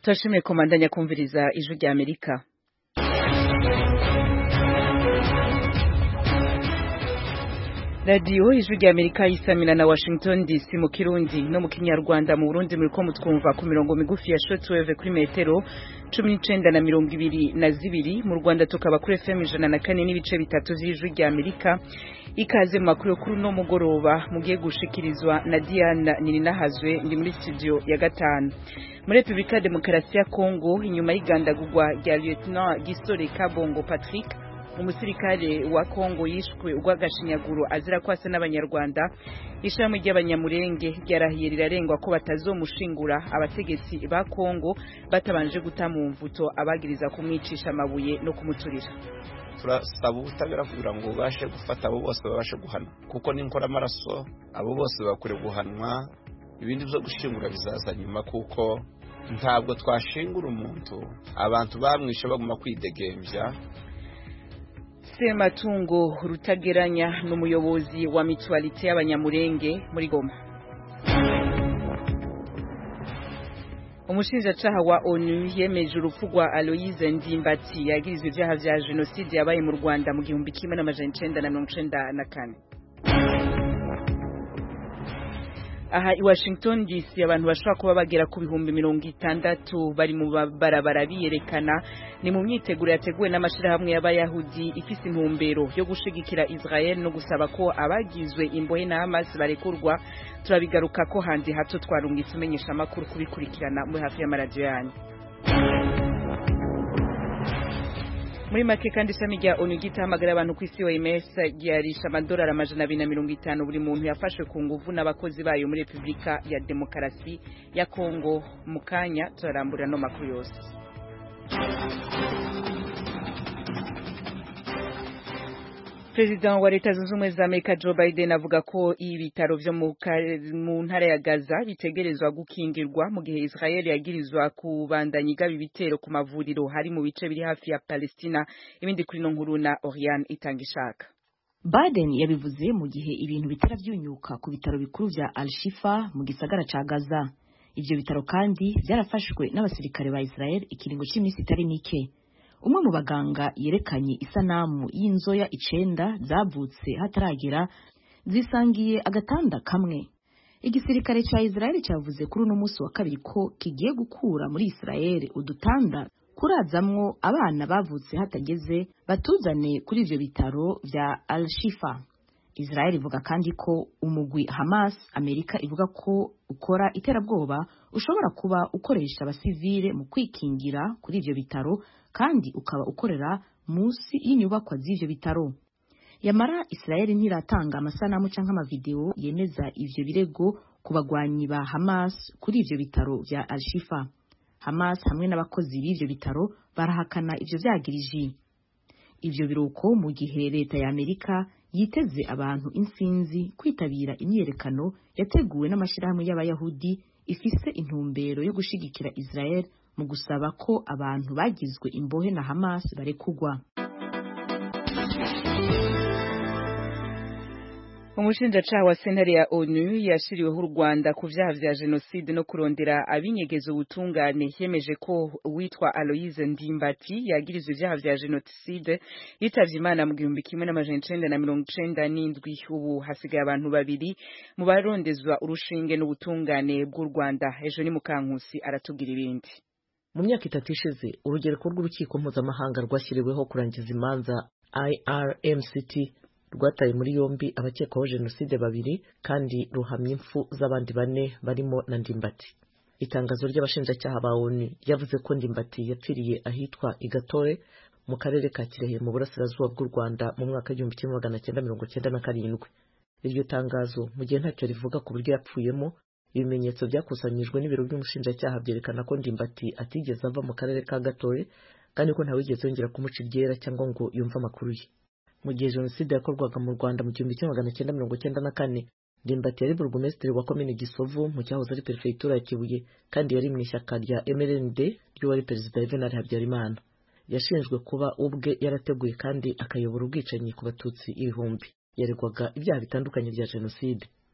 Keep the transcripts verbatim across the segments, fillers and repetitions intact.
Turashimiye komandanya kumviriza ijwi rya Amerika. Radio ijwi rya Amerika isamina na Washington D C mu Kirundi no mu Kinyarwanda. Mu Burundi muriko mutwumva ku mirongo migufi ya shortwave kuri metero cumi n'icenda na mirongo ibiri na zibiri. Mu Rwanda tukaba kuri F M ijana na kane n'ibice bitatu vy'ijwi rya Amerika. Ikaze mu makuru kuri no mugoroba mugiye gushikirizwa na Diana Nininahazwe, ndi muri studio ya gatanu. Muri Republika Demokarasi ya Kongo, inyuma y'igandagurwa rya Lieutenant Gisore Kabongo Patrick, umusirikare wa Kongo yishwe urwagashinyaguro azira kwasa n'abanyarwanda, ishami ry'abanyamurenge ryarahiye rirarengwa ko batazomushingura abategetsi ba Kongo batabanje guta mu mvuto abagiriza kumwicisha amabuye no kumuturira. Turasaba ubutabera kugira ngo bashe gufata abo bose babashe guhanwa, kuko n'inkora amaraso abo bose bakure guhanwa. Ibindi byo gushingura bizaza nyuma, kuko ntabwo twashingura umuntu abantu bamwishe baguma kwidegembya. Sematungo Rutageranya n'umuyobozi wa mutualite y'abanyamurenge muri Goma. Umushinjacaha wa ONU yemeje urupfu rwa Aloise Ndimbati yagirizwe ivyaha vya genocide yabaye mu Rwanda mu gihumbi kimwe n'amajana icenda na mirongo icenda na kane. Aha i Washington D C abantu bashobora kuba bagera ku bihumbi mirongo itandatu bari mu barabara biyerekana, ni mu myiteguro yateguwe n'amashirahamwe y'abayahudi ifise intumbero yo gushigikira Israel no gusaba ko abagizwe imbohe na Hamas barekurwa. Turabigaruka ko hanze hato twarungitse umenyesha makuru kubikurikirana muri hafi y'amaradiyo yanyu. Muri make kandi ishami rya ONU gitahamagara abantu ku isi O M S ryarisha amadolari amajana abiri na mirongo itanu buri muntu yafashwe ku nguvu n'abakozi bayo muri Republika ya Demokarasi ya Kongo. Mu kanya turarambura no makuru yose. President wa Leta Zunze Ubumwe za Amerika Joe Biden avuga ko ibitaro vyo mu ntara ya Gaza bitegerezwa gukingirwa mu gihe Israel yagirizwa kubandanya igaba ibitero ku mavuriro hari mu bice biri hafi ya Palestina. Ibindi kuri no nkuru na Oriane Itangishaka. Biden yabivuze mu gihe ibintu bitera vyunyuka ku bitaro bikuru vya Al-Shifa mu gisagara ca Gaza. Ivyo bitaro kandi vyarafashwe n'abasirikare ba Israel ikiringo c'imisi itari mike. Umwe mu baganga yerekanye isanamu y'inzoya icenda zavutse hataragera zisangiye agatanda kamwe. Igisirikare ca Israel cavuze kuri uno musi wa kabiri ko kigiye gukura muri Israel udutanda kurazamwo abana bavutse hatageze batuzane kuri ivyo bitaro vya Al-Shifa. Israel ivuga kandi ko umugwi Hamas Amerika ivuga ko ukora iterabwoba ushobora kuba ukoresha abasivile mu kwikingira kuri ivyo bitaro kandi ukaba ukorera musi y'inyubakwa z'ivyo bitaro. Yamara Israel ntiratanga amasanamu canke amavideo yemeza ivyo birego ku bagwanyi ba Hamas kuri ivyo bitaro vya Al-Shifa. Hamas hamwe n'abakozi b'ivyo bitaro barahakana ivyo vyagiriji. Ivyo biruko mu gihe leta ya Amerika yiteze abantu insinzi kwitabira imyerekano yateguwe n'amashirahamwe y'abayahudi ifise intumbero yo gushigikira Israel mu gusaba ko abantu bagizwe imbohe na Hamas barekugwa. Umushinjacaha wa sentare ya ONU yashiriweho u Rwanda ku vyaha vya genocide no kurondera abinyegeza ubutungane yemeje ko uwitwa Aloise Ndimbati yagirizwe ivyaha vya genocide yitavye Imana mu gihumbi kimwe n'amajana icenda na mirongo icenda n'indwi. Ubu hasigaye abantu babiri mu barondezwa urushinge n'ubutungane bw'u Rwanda. Ejo ni Mukankusi aratubwira ibindi. Mu myaka itatu ishize urugereko rw'urukiko mpuzamahanga rwashyiriweho kurangiza imanza I R M C T rwataye muri yombi abakekwaho genocide babiri kandi ruhamya impfu z'abandi bane barimo na Ndimbati. Itangazo ry'abashinjacyaha ba ONU yavuze ko Ndimbati yapfiriye ahitwa Igatore mu karere ka Kirehe mu burasirazuba bw'u Rwanda mu mwaka w'igihumbi kimwe magana cyenda mirongo cyenda na karindwi. Iryo tangazo mu gihe ntacyo rivuga ku buryo yapfuyemo, ibimenyetso byakusanyijwe n'ibiro by'umushinjacyaha byerekana ko Ndimbati atigeze ava mu karere ka Gatore kandi ko ntawigeze yongera kumuca iryera cyangwa ngo yumve amakuru ye. Mu gihe genocide yakorwaga mu Rwanda mu gihumbi kimwe magana cyenda mirongo cyenda na kane, Ndimbati yari burugumesitiri wa komine Gisovu mu cyahoze ari perefegitura ya Kibuye kandi yari mu ishyaka rya M R N D ry'uwari perezida Juvenal Habyarimana. Yashinjwe kuba ubwe yarateguye kandi akayobora ubwicanyi ku batutsi ibihumbi. Yaregwaga ibyaha bitandukanye bya genocide.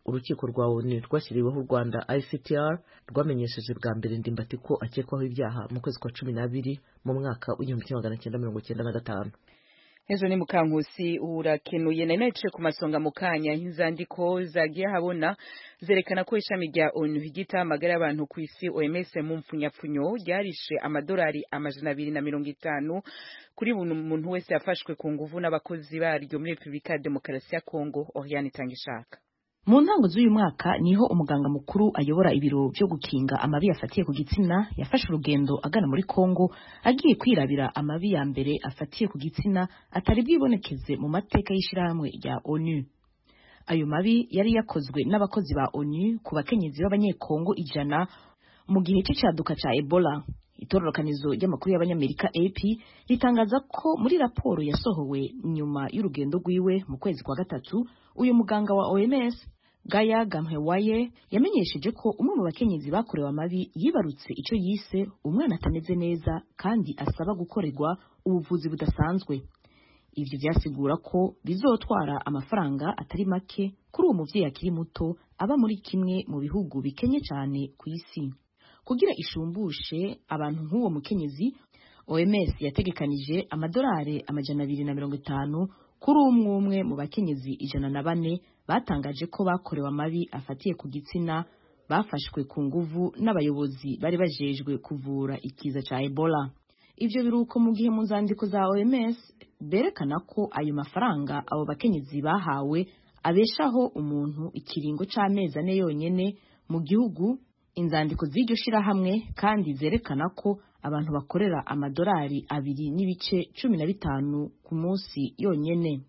urukiko rwa ONU rwashyiriweho u Rwanda I C T R rwamenyesheje bwa mbere Ndimbati ko akekwaho ibyaha mu kwezi kwa cumi n'abiri mu mwaka w'igihumbi kimwe magana cyenda mirongo cyenda na gatanu. Ejo ni Mukankusi urakenuye na naciye ku masonga mukanya inzandiko zagiye habona zerekana ko ishami rya ONU higita amagara y'abantu ku isi O M S mu mpfunyapfunyo ryarishe amadolari amajana abiri na mirongo itanu kuri buri muntu wese yafashwe ku nguvu n'abakozi baryo muri Republika ya Demokarasi ya Kongo. Oriane Tangishaka. Mu ntango z'uyu mwaka niho umuganga mukuru ayobora ibiro byo gukinga amabi yafatiye ku gitsina yafashe urugendo agana muri Kongo agiye kwirabira amabi ya mbere afatiye ku gitsina atari bwibonekeze mu mateka y'ishirahamwe rya ONU. Ayo mabi yari yakozwe n'abakozi ba ONU ku bakenyezi b'abanyekongo ijana mu gihe cy'icyaduka ca Ebola. Itororokanizo ry'amakuru y'abanyamerika A P ritangaza ko muri raporo yasohowe nyuma y'urugendo rwiwe mu kwezi kwa gatatu uyu muganga wa O M S Gaya Gamhewaye yamenyesheje ko umwe mu bakenyezi bakorewe amabi yibarutse icyo yise umwana atameze neza kandi asaba gukorerwa ubuvuzi budasanzwe. Ivyo byasigura ko bizotwara amafaranga atari make kuri uwo muvyeyi akiri muto aba muri kimwe mu bihugu bikenye cyane ku isi. Kugira ishumbushe abantu nk'uwo mukenyezi, O M S yategekanije amadolari amajana abiri na mirongo itanu kuri umwe umwe mu bakenyezi ijana na bane batangaje ko bakorewe amabi afatiye ku gitsina bafashwe ku nguvu n'abayobozi bari bajejwe kuvura ikiza ca Ebola. Ivyo biruko mu gihe mu nzandiko za O M S berekana ko ayo mafaranga abo bakenyezi bahawe abeshaho umuntu ikiringo c'amezi ane yonyene mu gihugu. Inzandiko z'iryo shirahamwe kandi zerekana ko abantu bakorera amadolari abiri n'ibice cumi na bitanu ku munsi yonyene.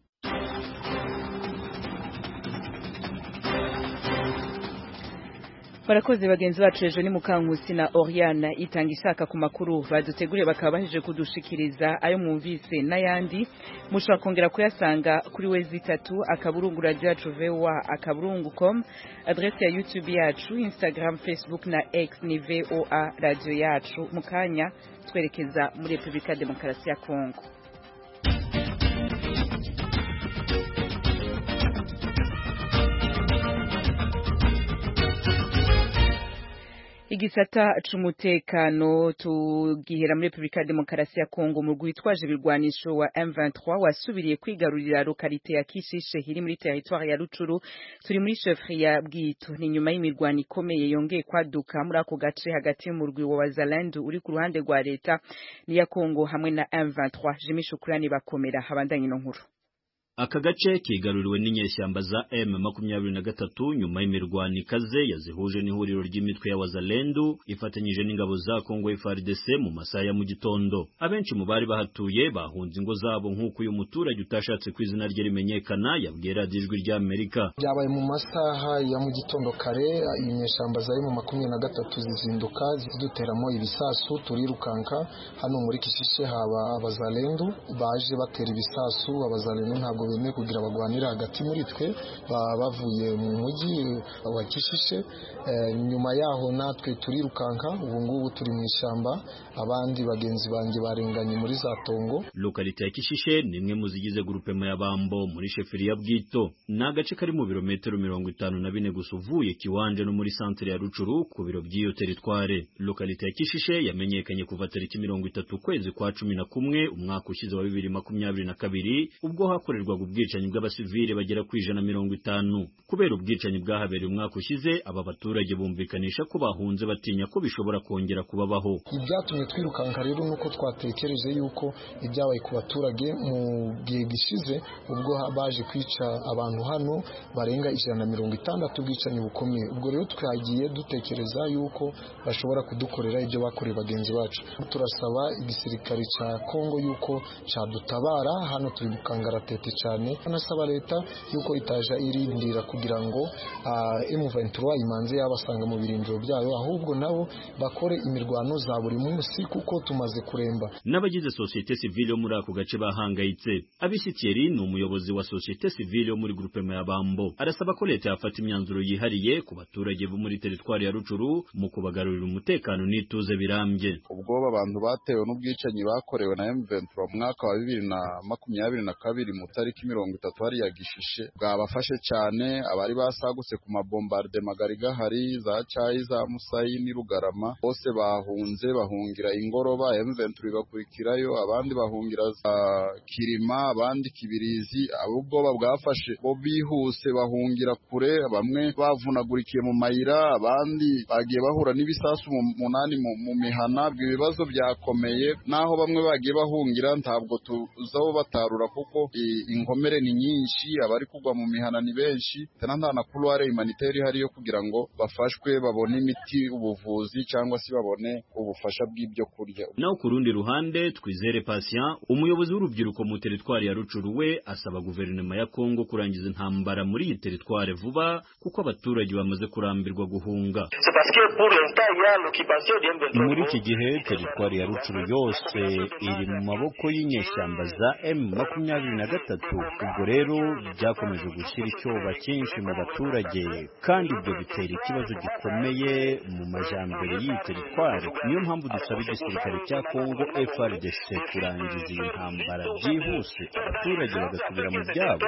Barakoze bagenzi bacu ejo ni Mukankusi na Oriane Itangishaka ku makuru baduteguriye bakaba baheje kudushikiriza ayo mwumvise n'ayandi mushobora kongera kuyasanga kuri wezi itatu akaburungu radio yacu V O A akaburungu com, adresse ya YouTube yacu, Instagram, Facebook na X ni V O A radio yacu. Mukanya twerekeza muri Republika ya Demokarasi ya Kongo. Igisata c'umutekano tugihera muri Republika ya Demokarasi ya Kongo mu gwitwaje birwanisho wa M vingt-trois wasubiriye kwigarurira lokalite ya Kishishe hiri muri territoire ya Rucuru turi muri chefferie ya Bwito. Ni nyuma y'imirwano ikomeye yongeye kwaduka muri ako gace hagati y'umurwi wa Wazalendo uri ku ruhande rwa leta ni ya Kongo hamwe na M vingt-trois. Jimmy Shukrani bakomera habandanye no nkuru. Aka gace kigaruriwe n'inyeshyamba za M makumyabiri na gatatu nyuma y'imirwano ikaze yazihuje n'ihuriro ry'imitwe ya Wazalendo ifatanyije n'ingabo za Kongo F A R D C mu masaha ya mu gitondo. Abenshi mu bari bahatuye bahunze ingo zabo nk'uko uyu muturage utashatse kwizina rye rimenyekana yabwiye Radio Ijwi rya Amerika. Byabaye mu masaha ya mu gitondo kare inyeshyamba za M makumyabiri na gatatu zizinduka ziduteramo ibisasu turirukanka hano muri Kishishe haba Abazalendo baje batera ibisasu. Abazalendo ntabwo bemeye kugira bagwanira hagati muri twe bavuye mu mujyi wa Kishishe. E, nyuma yaho natwe turirukanka ubu ngubu turi mu ishyamba abandi bagenzi banjye barenganye muri za Tongo. Lokalite ya Kishishe ni imwe mu zigize groupement ya Bambo muri chefferie ya Bwito. Na gace kari mu birometero mirongo itanu na bine gusa uvuye Kiwanje no muri centre ya Rucuru ku biro by'iyo territoire. Lokalite ya Kishishe yamenyekanye kuva tariki mirongo itatu kwezi kwa cumi na kumwe umwaka ushize wa bibiri makumyabiri na kabiri ubwo hakorerwa ubwicanyi bw'abasivile bagera ku ijana mirongo itanu. Kubera ubwicanyi bwahabereye umwaka ushize aba baturage bumvikanisha ko bahunze batinya ko bishobora kongera kubabaho. Ibyatumye twirukanka rero nuko twatekereje yuko ibyabaye ku baturage mu gihe gishize ubwo baje kwica abantu hano barenga ijana mirongo itandatu ubwicanyi bukomeye. Ubwo rero twagiye dutekereza yuko bashobora kudukorera ibyo bakoreye bagenzi bacu. Turasaba igisirikare ca Kongo yuko cadutabara hano turi gukangara tete cyane. Anasaba leta yuko itaja irindira kugira ngo uh, M vingt-trois imanze yabasanga mu birindiro byayo ahubwo nabo bakore imirwano za buri munsi kuko tumaze kuremba. N'abagize societe civile muri ako gace bahangayitse. Abisitieri ni umuyobozi wa societe civile muri groupement ya Bambo arasaba ko leta yafata imyanzuro yihariye ku baturage bo muri territoire ya Rucuru mu kubagarurira umutekano n'ituze birambye. Ubwo abantu batewe n'ubwicanyi bakorewe na M vingt-trois mwaka wa bibiri na makumyabiri na kabiri mutari itariki mirongo itatu hari yagishishe bwabafashe cyane abari basagutse ku mabombarde magari gahari za Cyayi za Musayi ni Rugarama bose bahunze bahungira ingoroba M vingt-trois bakurikirayo abandi bahungira za Kirima abandi Kibirizi abubwoba bwafashe bo bihuse bahungira kure bamwe bavunagurikiye mu mayira abandi bagiye bahura n'ibisasu munani mu, mu mihana ibibazo byakomeye naho bamwe bagiye bahungira ntabwo tuzaho batarura kuko inkomere ni nyinshi abari kugwa mu mihana ni benshi tena nta na couloir humanitaire hari yo kugira ngo bafashwe babone imiti ubuvuzi cyangwa se babone ubufasha bw'ibyo kurya. Naho ku rundi ruhande Twizere Patient umuyobozi w'urubyiruko mu teritwari ya Rucuru we asaba guverinoma ya Kongo kurangiza intambara muri iyi teritwari vuba kuko abaturage bamaze kurambirwa guhunga. Muri iki gihe teritwari ya Rucuru yose iri mu maboko y'inyeshyamba za M makumyabiri na gatatu ubwo rero byakomeje gushyira icyoba cyinshi mu baturage kandi ibyo bitera ikibazo gikomeye mu majambere y'iyi teritwari. Niyo mpamvu dusaba igisirikare cya Kongo F A R D C kurangiza iyi ntambara byihuse abaturage bagasubira mu byabo.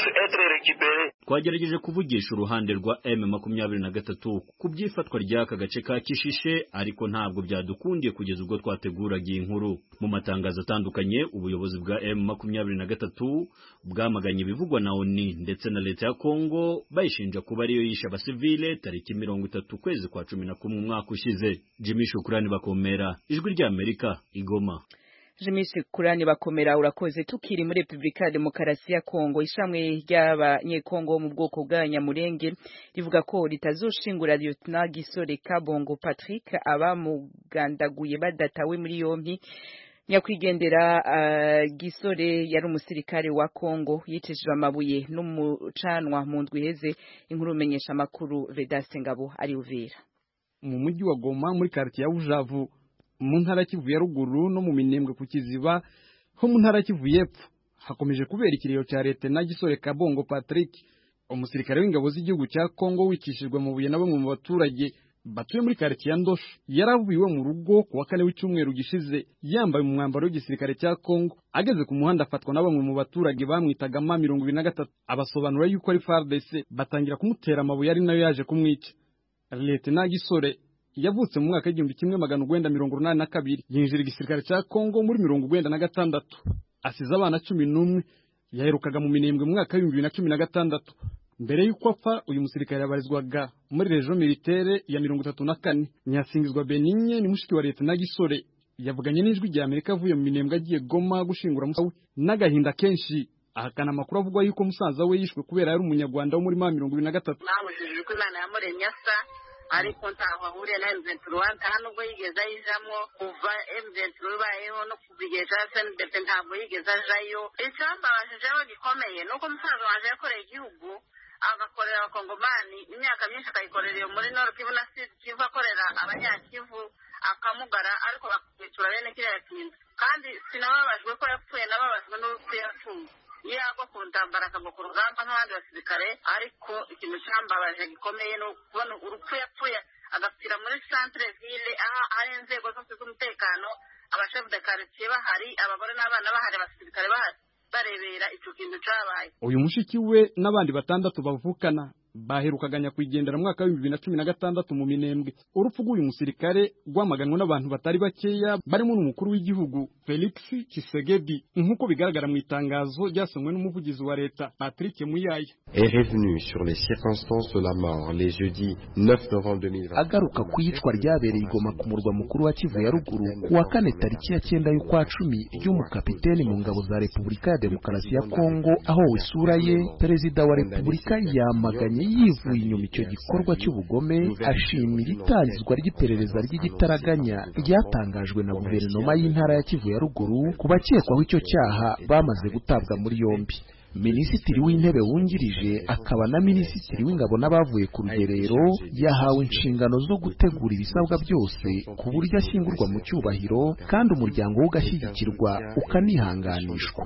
Twagerageje kuvugisha uruhande rwa M makumyabiri na gatatu ku byifatwa ry'aka gace ka Kishishe ariko ntabwo byadukundiye kugeza ubwo twateguraga iyi nkuru. Mu matangazo atandukanye ubuyobozi bwa M makumyabiri na gatatu bwamaganye ibivugwa na O N U ndetse na leta ya Kongo bayishinja kuba ariyo yisha abasivile tariki mirongo itatu kwezi kwa cumi na kumwe umwaka ushize. Jimmy Shukrani Bakomera, Ijwi rya Amerika, Igoma. Jimmy Shukrani Bakomera urakoze. Tukiri muri Republika ya Demokarasi ya Kongo ishamwe ry'abanyekongo mu bwoko bwa Nyamurenge rivuga ko ritazoshingura Lieutenant Gisore Kabongo Patrick abamugandaguye badatawe muri yompi. Nyakwigendera uh, Gisore yari umusirikare wa Kongo yicishijwe amabuye n'umucanwa mu ndwi heze. Inkuru menyesha makuru Vedaste Ngabo ari Uvira mu mujyi wa Goma muri quartier ya Bujavu mu ntara Kivu ya ruguru no mu Minembwe ku Kiziba ho mu ntara Kivu y'epfo hakomeje kubera ikiriyo cya leta na Gisore Kabongo Patrick umusirikare w'ingabo z'igihugu cya Kongo wicishijwe mu buye na bamwe mu baturage batuye muri quartier ya Ndosho. Yaravuye mu rugo ku wa kane w'icyumweru gishize yambaye mu mwambaro w'igisirikare cya Kongo ageze ku muhanda afatwa na bamwe mu baturage bamwitaga ma mirongo ibiri na gatatu abasobanura yuko ari F A R D C batangira kumutera amabuye ari nayo yaje kumwica. Lieutenant Gisore yavutse mu mwaka w'igihumbi kimwe magana urwenda mirongo inani na kabiri yinjira igisirikare cya Kongo muri mirongo urwenda na gatandatu asize abana cumi n'umwe yaherukaga mu Minembwe mu mwaka w'ibihumbi bibiri na cumi na gatandatu. Mbere y'uko apfa uyu musirikare yabarizwaga muri region militaire ya mirongo itatu na kane. Nyasingizwa Benigne ni mushiki wa Lieutenant Gisore yavuganye n'Ijwi rya Amerika avuye mu Minembwe agiye Goma gushingura musawe n'agahinda kenshi ahakana amakuru avugwa yuko musaza we yishwe kubera yari umunyarwanda wo muri ma mirongo ibiri na gatatu. Namujije ko Imana yamuremye asa ariko ntaho ahuriye na M vingt-trois hano ubwo yigeze ayijamo kuva M vingt-trois bayeho no kubigeza S N D P ntabwo yigeze ajayo. Icyambabashije gikomeye nuko musaza wanje yakoreye igihugu agakorera abakongomani imyaka myinshi akayikorera iyo muri Nord Kivu na Sud Kivu akorera abanyakivu akamugara ariko bakwitura bene kiriya kintu kandi sinababajwe ko yapfuye nababajwe n'urupfu yapfuye yagwa ku ntambara akagwa ku rugamba nk'abandi basirikare ariko ikintu cyambabaje gikomeye no kubona urupfu yapfuye agapfira muri centre ville aha hari inzego zose z'umutekano abashefu de quartier bahari abagore n'abana bahari abasirikare bahari barebera icyo kintu cyabaye. Uyu mushiki we n'abandi batandatu bavukana baherukaganya kwigendera mu mwaka wa bibiri na cumi na gatandatu mu Minembwe. Urupfu rw'uyu musirikare rwamaganwe n'abantu batari bakeya barimo n'umukuru w'igihugu Felix Tshisekedi nk'uko bigaragara mu itangazo ryasomwe n'umuvugizi wa leta Patrick Muyaya. Est revenu sur les circonstances de la mort les jeudi neuf novembre deux mille vingt. Agaruka ku yicwa ryabereye Goma ku murwa mukuru wa Kivu ya ruguru ku wa kane tariki ya cyenda y'ukwa cumi ry'umukapiteni mu ngabo za Repubulika ya Demokarasi ya Kongo aho isura ye perezida wa Repubulika yamaganye yivuye inyuma icyo gikorwa cy'ubugome ashimira itangizwa ry'iperereza ry'igitaraganya ryatangajwe na guverinoma y'intara ya Kivu ya ruguru ku bakekwaho icyo cyaha bamaze gutabwa muri yombi. Minisitiri w'intebe wungirije akaba na minisitiri w'ingabo n'abavuye ku rugerero yahawe inshingano zo gutegura ibisabwa byose ku buryo ashyingurwa mu cyubahiro kandi umuryango we ugashyigikirwa ukanihanganishwa.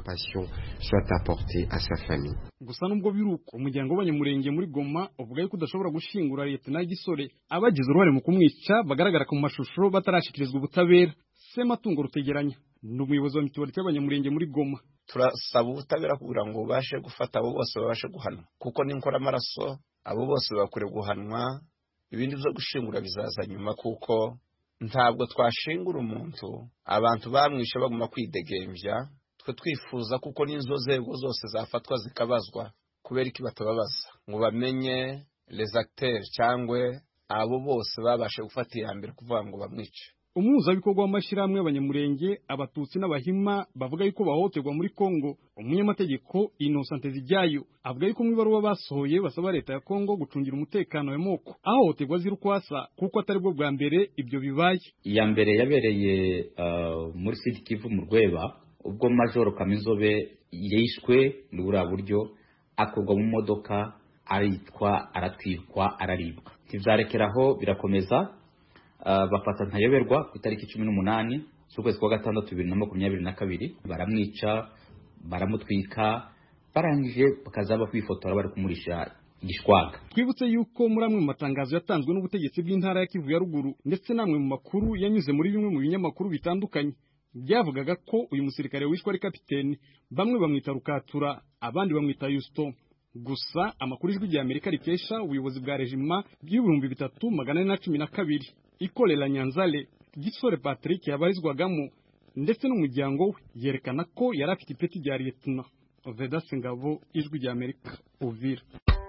Gusa nubwo biruko umuryango w'abanyamurenge muri Goma uvuga yuko udashobora gushingura Lieutenant Gisore abagize uruhare mu kumwica bagaragara ku mashusho batarashikirizwa ubutabera. Sematungo Rutegeranya n'umuyobozi wa mituweli y'abanyamurenge muri Goma. Turasaba ubutabera kugira ngo ubashe gufata abo bose babashe guhanwa kuko n'inkora amaraso abo bose bakure guhanwa, ibindi byo gushingura bizaza nyuma kuko ntabwo twashingura umuntu abantu bamwishe baguma kwidegembya. Twe twifuza kuko n'inzo zego zose zafatwa zikabazwa kubera iki batababaza ngo bamenye les acteurs cyangwa abo bose babashe gufata iyambere kuvuga ngo bamwice. Umuhuzabikorwa w'amashyirahamwe y'abanyamurenge abatutsi n'abahima bavuga yuko bahohoterwa muri Kongo. Umunyamategeko Innocent Zijyayo avuga yuko mu ibaruwa basohoye basaba leta ya Kongo gucungira umutekano w'amoko ahohoterwa ziri kwasa kuko atari bwo bwa mbere ibyo bibaye. Iya mbere yabereye uh, muri Sud Kivu mu Rweba ubwo Major Kaminzobe yishwe muri buriya buryo akorwa mu modoka aritwa aratwirwa araribwa. Tivyarekeraho birakomeza. Uh, bafata ntayoberwa ku itariki cumi n'umunani z'ukwezi kwa gatandatu bibiri na makumyabiri na kabiri baramwica baramutwika barangije bakazaba kwifotora bari kumurisha igishwaga. Twibutse yuko muri amwe mu matangazo yatanzwe n'ubutegetsi bw'intara ya Kivu ya ruguru ndetse namwe mu makuru yanyuze muri bimwe mu binyamakuru bitandukanye byavugaga ko uyu musirikare wishwe ari kapiteni, bamwe bamwita Rukatura abandi bamwita Yusto. Gusa amakuru ijwi rya Amerika rikesha ubuyobozi bwa regima bw'ibihumbi bitatu magana ane na cumi na kabiri ikorera Nyanzale Gisore Patrick yabarizwagamo ndetse n'umuryango we yerekana ko yari afite ipeti rya lieutenant. Vedas Ngabo, ijwi rya Amerika, Uvira.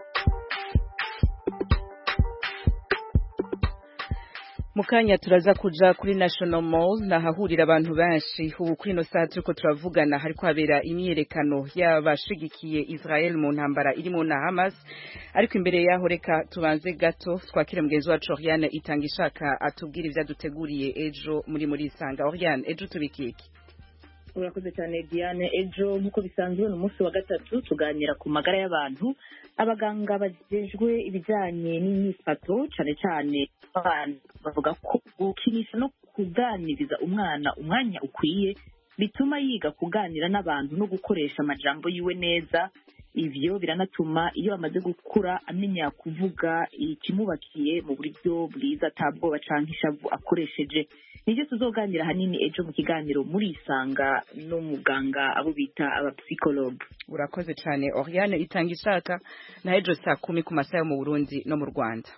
Mukanya turaza kuja kuri National Mall nahahurira abantu benshi. Ubu kuri no saa turiko turavugana hariko habera imyerekano y'abashigikiye Israel mu ntambara irimo na Hamas. Ariko imbere yaho reka tubanze gato twakire mugenzi wacu Oriane Itangishaka atubwira ivya duteguriye ejo muri muri Isanga. Oriane, ejo tubikiki. Urakoze cyane Diane. Ejo nkuko bisanzwe no munsi wa gatatu tuganira ku magara y'abantu. Abaganga bajejwe ibijanye n'imyifato cyane cyane abantu bavuga ko gukinisha no kuganiriza umwana umwanya ukwiye bituma yiga kuganira n'abantu no gukoresha amajambo yiwe neza. Ivyo biranatuma iyo amaze gukura amenya kuvuga ikimubakiye mu buryo bwiza atabwoba canke ishavu akoresheje. Nivyo tuzoganira hanini ejo mu kiganiro muri Isanga no muganga abo bita aba psychologue. Urakoze cyane Oriane Itangishaka, na ejo saa kumi ku masaha mu Burundi no mu Rwanda.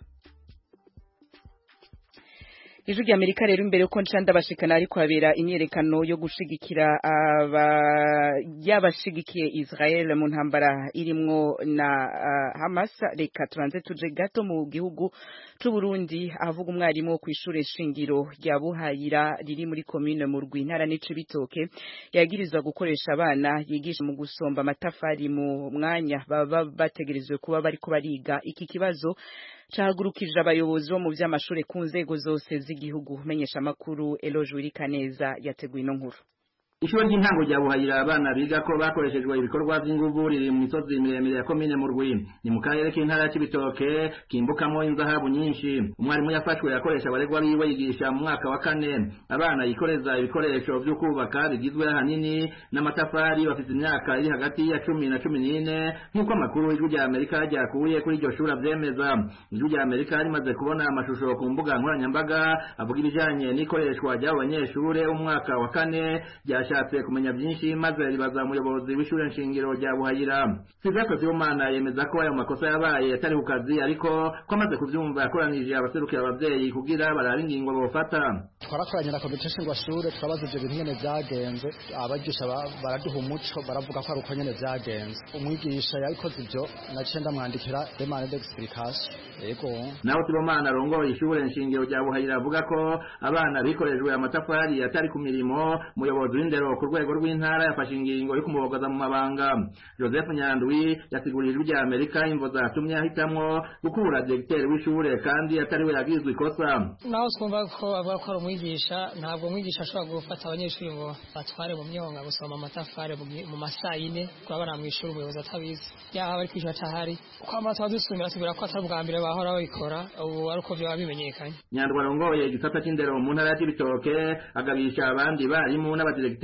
Ijwi rya Amerika rero imbere uko ncanda bashikana ariko habera imyerekano yo gushigikira aba yabashigikiye Israel mu ntambara irimwo na uh, Hamas. Reka turanze tuje gato mu gihugu c'u Burundi avuga umwarimu wo kw'ishure shingiro rya Buhayira riri muri commune mu Rwintara n'Icibitoke yagirizwa gukoresha abana yigisha mu gusomba amatafari mu mwanya baba bategerezwe kuba bariko bariga. Iki kibazo cahagurukije abayobozi bo mu vy'amashure ku nzego zose z'igihugu. Menyesha makuru Eloge Wirikaneza yateguye ino nkuru. Ishuri ry'intango rya Buhayira abana biga ko bakoreshejwe ibikorwa by'inguvu riri mu misozi miremire ya komine mu Rwini, ni mu karere k'intara ya Cibitoke kimbukamo inzahabu nyinshi. Umwarimu yafashwe yakoresha abaregwa biwe yigisha mu mwaka wa kane abana yikoreza ibikoresho byo kubaka bigizwe ahanini n'amatafari, bafite imyaka iri hagati ya cumi na cumi n'ine nk'uko amakuru ijwi rya Amerika ryakuye kuri iryo shuri avyemeza. Ijwi rya Amerika rimaze kubona amashusho ku mbuga nkoranyambaga avuga ibijanye n'ikoreshwa ry'abo banyeshure umwaka wa kane ryashatse kumenya byinshi maze ribaza umuyobozi w'ishure nshingiro rya Buhayira. Sylvestre Sibomana yemeza ko ayo makosa yabaye atari ku kazi, ariko ko amaze kuvyumva yakoranije abaserukira abavyeyi kugira barabe ingingo bofata. Twarakoranye na komite nshingwashure turabaza ivyo bintu nyene vyagenze, abagisha baraduha umuco baravuga ko ari uko nyene vyagenze. Umwigisha yabikoze ivyo naciye ndamwandikira demande d'explication. Yego naho Sibomana arongoye ishure nshingiro rya Buhayira avuga ko abana bikorejwe amatafari atari ku mirimo. Umuyobozi w'indero ku rwego rw'intara yafashe ingingo yo kumubogoza mu mabanga. Joseph Nyandwi yasiguriye ijwi rya Amerika imvo zatumye ahitamwo gukura directeur w'ishure kandi atari we yagizwe ikosa. Naho twumva ko avuga ko ari umwigisha, ntabwo umwigisha ashobora gufata abanyeshuri ngo batware mu myonga gusoma amatafari mu masaha yine kurabana mu ishuri umuyobozi atabizi yaha bari kwishyura atahari. Uko amatora dusumira tubwira ko atari ubwa mbere bahora babikora, ubu ari uko vyaba bimenyekanye. Nyandwi arongoye igisata c'indero mu ntara ya Cibitoke agabisha abandi barimu n'abadirecteur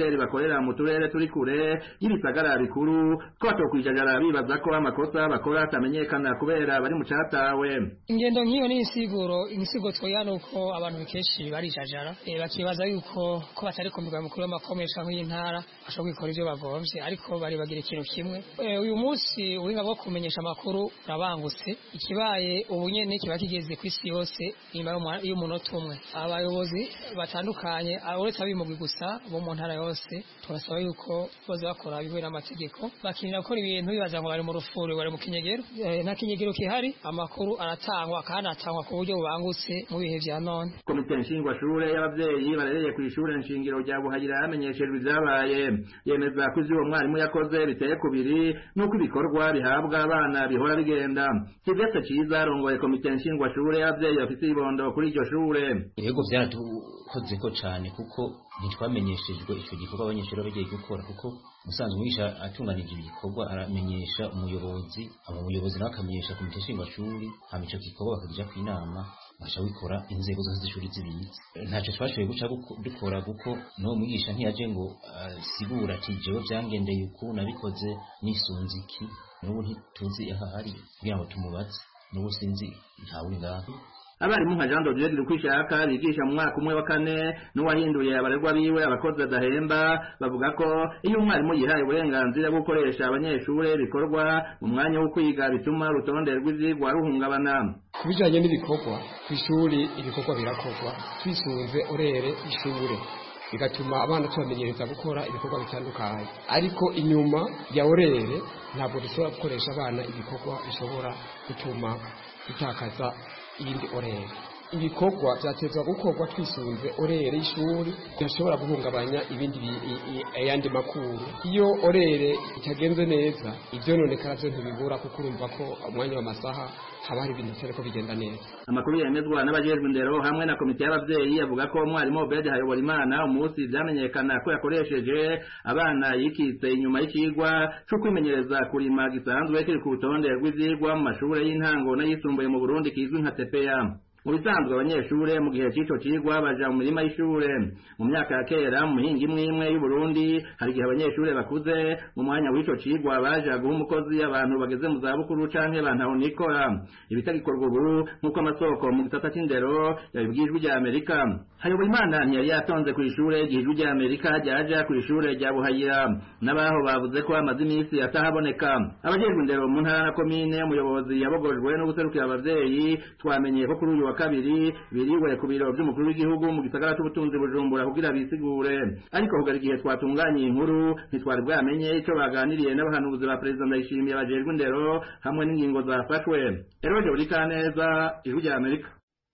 abakomiseri bakorera mu turere turi kure y'ibisagara bikuru ko batokwijajara bibaza ko amakosa bakora atamenyekana kubera bari mu catawe. Ingendo nk'iyo ni insiguro insigo twoya nuko abantu bikeshi barijajara e, bakibaza yuko ko batari ku migwa mukuru y'amakomesha nk'intara bashobora gukora ivyo bagomvye ariko bari bagira ikintu kimwe. E, uyu munsi ubuhinga bwo kumenyesha amakuru urabangutse ikibaye ubu nyene kiba kigeze ku isi yose inyuma y'umunota umwe. Abayobozi batandukanye uretse abimugwi gusa bo mu ntara yose turasaba yuko boza bakora bihuye n'amategeko bakinira gukora ibintu bibaza ngo bari mu rufuri bari mu kinyegero e, nta kinyegero kihari amakuru aratangwa kandi atangwa ku buryo bubangutse mu bihe vya none. Komite nshingwashure y'abavyeyi barereye ku ishure nshingiro rya Buhayira yamenyeshejwe ivyabaye yemeza ko ivyo umwarimu yakoze biteye kubiri nuko ibikorwa bihabwa abana bihora bigenda. Kivetse ciza arongoye komite nshingwashure y'abavyeyi bafise ibondo kuri iryo shure. Yego vyaradukoze ko cane kuko ntitwamenyeshejwe ico gikorwa abanyeshuri bagiye gukora kuko musanzwe umwigisha atunganije ibikorwa aramenyesha umuyobozi abo umuyobozi nawe akamenyesha komite nshingwashuri hama ico gikorwa bakagija ku inama basha wikora inzego zose z'ishuri zibitse. Ntaco twashoboye guca dukora kuko no mwigisha ntiyaje ngo sigura ati jewe vyangendeye uku nabikoze nisunze iki n'ubu ntituzi ahari kugira ngo tumubaze n'ubu sinzi ntawe ngaho. Abarimu nka Jean Dodier Rukwishaka bigisha mu mwaka umwe wa kane n'uwahinduye abarerwa biwe abakozi badahemba bavuga ko iyo umwarimu yihaye uburenganzira bwo gukoresha abanyeshure bikorwa mu mwanya wo kwiga bituma urutonde rw'ivyigwa ruhungabana. Kubijanye n'ibikorwa kw'ishuri ibikorwa birakorwa twisunze orere ishure bigatuma abana tubamenyereza gukora ibikorwa bitandukanye ariko inyuma ya orere ntabwo dushobora gukoresha abana ibikorwa bishobora gutuma dutakaza iyindi orere. Ibikorwa byatezwa gukorwa twisunze orere y'ishuri yashobora guhungabanya ibindi ayandi makuru. Iyo orere itagenze neza ivyononekara vyo ntibibura kuko urumva ko umwanya w'amasaha haba hari ibintu bitari ko bigenda neza. Amakuru yemezwa n'abajejwe indero hamwe na komite y'abavyeyi avuga ko umwarimu Obed Hayoborimana umunsi vyamenyekana ko yakoresheje abana yikitse inyuma y'ikigwa cyo kwimenyereza kurima gisanzwe kiri ku rutonde rw'ivyigwa mu mashure y'intango n'ayisumbuye mu Burundi kizwi nka T P A. Mu bisanzwe abanyeshure mu gihe c'ico cigwa baja mu mirima y'ishure. Mu myaka ya kera mu mihinga imwe imwe y'u Burundi hari igihe abanyeshure bakuze mu mwanya w'ico cigwa baja guha umukozi abantu bageze mu zabukuru canke bantaho nikora. Ibitagikorwa ubu nk'uko amasoko mu gisata c'indero yabibwijwe rya Amerika. Hayoborimana ntiyari yatonze ku ishure igihijwe rya Amerika ryaja ku ishure rya Buhayira n'abaho bavuze ko amaze iminsi atahaboneka. Abajejwe indero mu ntara na komine umuyobozi yabogojwe no guserukira abavyeyi twamenye ko kuri uyu kabiri biriwe ku biro by'umukuru w'igihugu mu gisagara cy'ubutunzi Bujumbura kugira bisigure ariko kugara igihe twatunganye inkuru ntitwari bwamenye ico baganiriye n'abahanuzi ba President Ndayishimiye bajerwe indero hamwe n'ingingo zafashwe. Eroje uri kaneza ijwi rya Amerika.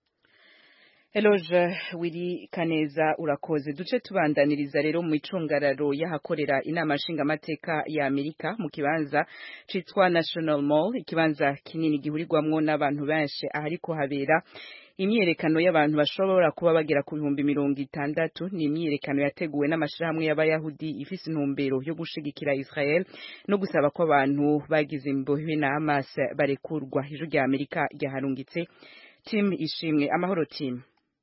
Eloge wiri kaneza urakoze duce tubandaniriza rero mu icungararo yahakorera inama nshinga mateka ya Amerika mu kibanza citwa National Mall ikibanza kinini gihurirwamwo n'abantu benshi ahariko habera imyerekano y'abantu bashobora kuba bagera ku bihumbi mirongo itandatu ni imyerekano yateguwe n'amashirahamwe y'abayahudi ifise intumbero yo gushigikira Israel no gusaba ko abantu bagize imbohe na Hamas barekurwa. Ijwi rya Amerika ryaharungitse Tim Ishimwe. Amahoro Tim.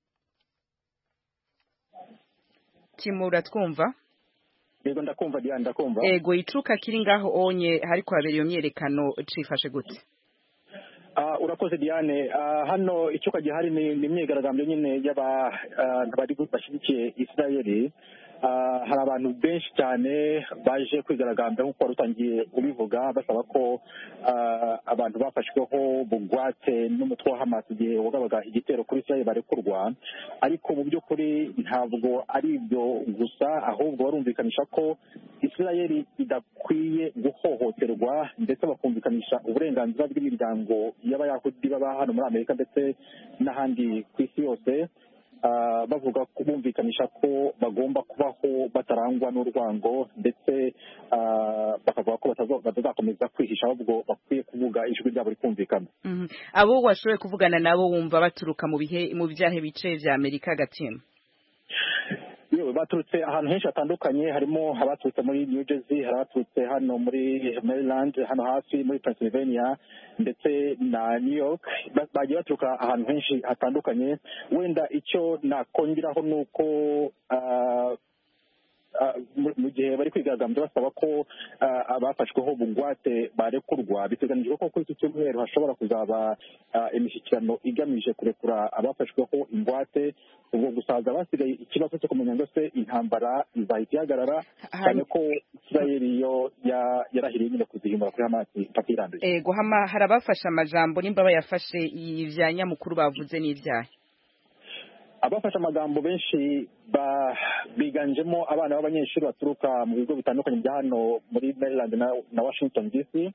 Timura twumva? Yego ndakumva Diana ndakumva. Ego icuka kiri ngaho onye hariko habera iyo myerekano cifashe gute? Uh, urakoze Diane uh, hano icuka gihari ni imyigaragambyo nyine y'aba uh, bari bashigikiye Israeli. Uh, hari abantu benshi cyane baje kwigaragambya nk'uko warutangiye ubivuga basaba ko uh, abantu bafashweho bugwate n'umutwe wa Hamas igihe wagabaga igitero kuri Israel barekurwa ariko mu by'ukuri ntabwo ari ibyo gusa ahubwo barumvikanisha ko Israel idakwiye guhohoterwa ndetse bakumvikanisha uburenganzira bw'imiryango y'abayahudi baba hano muri Amerika ndetse n'ahandi ku isi yose. Uh, bavuga kubumvikanisha ko bagomba kubaho batarangwa n'urwango ndetse uh, bakavuga ko batazakomeza kwihisha ahubwo bakwiye kuvuga ijwi ryabo rikumvikana. Mm -hmm. Abo washoboye kuvugana nabo wumva baturuka mu bihe mu byahe bice vya Amerika gatima? Yewe baturutse ahantu henshi hatandukanye harimo abaturutse muri New Jersey, hari abaturutse hano muri Maryland, hano hafi muri Pennsylvania ndetse na New York. Bagiye baturuka ahantu henshi hatandukanye. Wenda icyo nakongeraho nuko uh, mu gihe bari kwigaragambya basaba ko abafashweho bugwate barekurwa. Biteganyijwe ko kuri iki cyumweru hashobora kuzaba imishyikirano igamije kurekura abafashweho ingwate. Ubwo gusaza basigaye ikibazo cyo kumenya ngo se intambara izahita ihagarara, cyane ko Israeli yo yarahiriye nyine kuzihimbura kuri Hamas mpaka iranduye. Ego hama hari abafashe amajambo nimba bayafashe ivya nyamukuru bavuze n'ivyaha. Abafashe amagambo benshi biganjemo abana b'abanyeshuri baturuka mu bigo bitandukanye bya hano muri Maryland na Washington D C,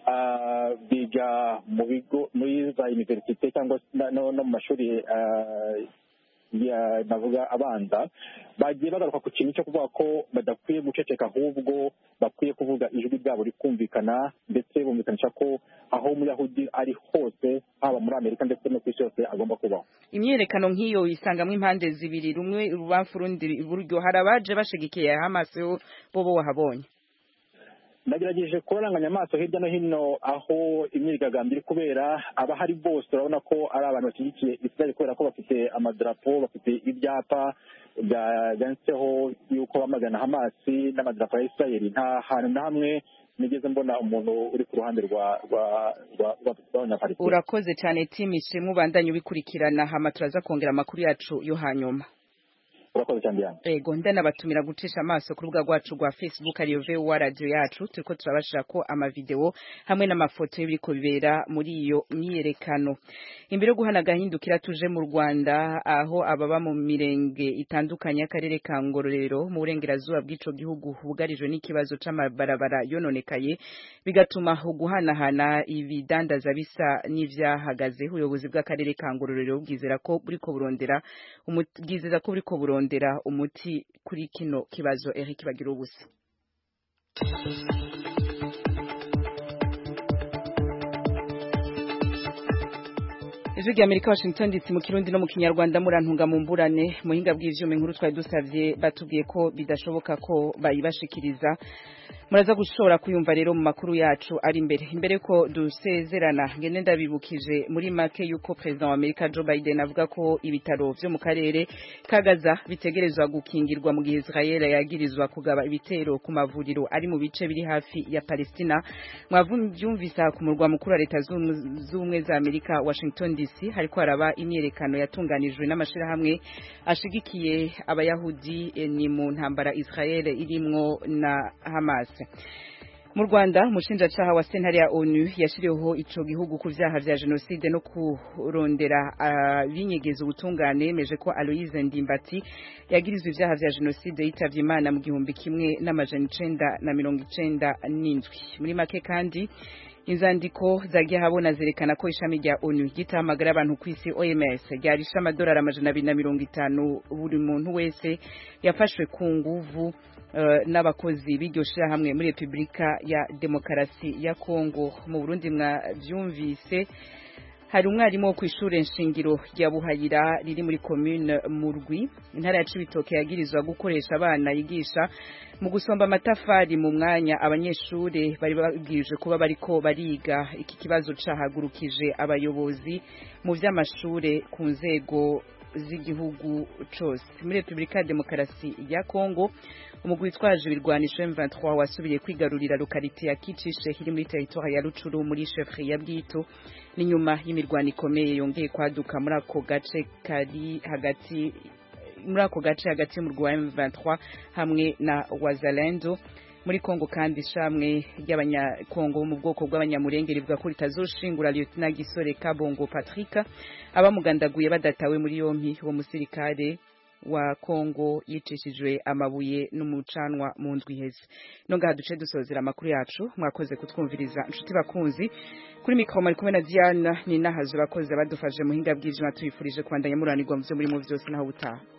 biga mu bigo muri za universite cyangwa no mu mashuri ya navuga abanza, bagiye bagaruka ku kintu cyo kuvuga ko badakwiye guceceka ahubwo bakwiye kuvuga ijwi ryabo rikumvikana, ndetse bumvikanisha ko aho umuyahudi ari hose haba muri Amerika ndetse no ku isi yose agomba kubaho. Imyerekano nk'iyo isangamo impande zibiri, rumwe urubamfu rundi iburyo. Hari abaje bashigikiye Hamas bo bo wahabonye? Nagerageje kuranganya amaso hirya no hino aho imyigaragambyo iri kubera, abahari bose urabona ko ari abantu bashyigikiye Israel kubera ko bafite amadarapo, bafite ibyapa byanditseho yuko bamagana Hamas n'amadarapo ya Israel. Nta hantu na hamwe nigeze mbona umuntu uri ku ruhande rwa rw'abanyapalestina. Urakoze cyane Timishe, mubandanye ubikurikirana, hama turaza kongera amakuru yacu yo hanyuma. Urakoze cyane Diane. Ego ndanabatumira gucisha amaso ku rubuga rwacu rwa Facebook ariyo V O A radio yacu, turiko turabashira ko ama video hamwe n'amafoto y'ibiriko bibera muri iyo myiyerekano. Imbere yo guhana gahindukira tuje mu Rwanda, aho ababa mu mirenge itandukanye y'akarere ka Ngororero mu burengerazuba bw'ico gihugu bugarijwe n'ikibazo c'amabarabara yononekaye, bigatuma guhanahana ibidandaza bisa n'ivyahagaze. Ubuyobozi bw'akarere ka Ngororero bwizera ko buriko burondera umugizeza ko buriko burondera ndera umuti kuri kino kibazo. Eric Bagira ubusa. Ijwi rya Amerika Washington D C mu Kirundi no mu Kinyarwanda murantunga mu mburane muhinga bw'ivyuma inkuru twari dusavye batubwiye ko bidashoboka ko bayibashikiriza. Muraza gushobora kuyumva rero mu makuru yacu ari imbere. Imbere ko dusezerana ngene ndabibukije muri make yuko President wa Amerika Joe Biden avuga ko ibitaro vyo mu karere kagaza bitegerezwa gukingirwa mu gihe Israel yagirizwa kugaba ibitero ku mavuriro ari mu bice biri hafi ya Palestina. Mwavyumvisa ku murwa mukuru wa leta z'ubumwe za Amerika Washington D C hariko haraba imyerekano yatunganijwe n'amashira hamwe ashigikiye abayahudi ni mu ntambara Israel irimwo na Hamas. Mu Rwanda umushinjacaha wa sentare ya ONU yashiriweho ico gihugu ku vyaha vya genocide no kurondera binyegeza ubutungane, yemeje ko Aloise Ndimbati yagirizwe ivyaha vya genocide yitavye Imana mu gihumbi kimwe n'amajana icenda na mirongo icenda n'indwi. Muri make kandi inzandiko zagiye habona zerekana ko ishami rya ONU gitahamagara abantu ku isi O M S ryarisha amadolari amajana abiri na mirongo itanu buri muntu wese yafashwe ku nguvu Uh, n'abakozi b'iryo shirahamwe muri Republika ya Demokarasi ya Kongo. Mu Burundi mwa vyumvise hari umwarimu wo kw'ishure nshingiro rya Buhayira riri muri commune Murwi intara ya Cibitoke yagirizwa gukoresha abana yigisha mu gusomba amatafari mu mwanya abanyeshure bari babwirije kuba bariko bariga. Iki kibazo cahagurukije abayobozi mu vy'amashure ku nzego z'igihugu cose. Muri Republika ya Demokarasi ya Kongo umugwi witwaje ibirwanisho M vingt-trois wasubiye kwigarurira lokalite ya Kicishe iri muri territoire ya Rucuru muri chefferie ya Bwito, ni nyuma y'imirwano ikomeye yongeye kwaduka muri ako gace kari hagati muri ako gace hagati mu rwa M vingt-trois hamwe na Wazalendo. Muri Kongo kandi shamwe y'abanyakongo mu bwoko bw'abanyamurenge rivuga ko ritazoshingura Lieutenant Gisore Kabongo Patrick abamugandaguye badatawe muri yompi wo musirikare wa Kongo yicishijwe amabuye n'umucanwa mu ndwi heze. No ngaha duce dusozera amakuru yacu, mwakoze kutwumviriza inshuti bakunzi. Kuri mikro mari kumwe na Diana ni nahazo bakoze badufashe muhinga bw'ijima, tuyifurije kwandanya muranirwa mu byo muri mu byose naho butaha.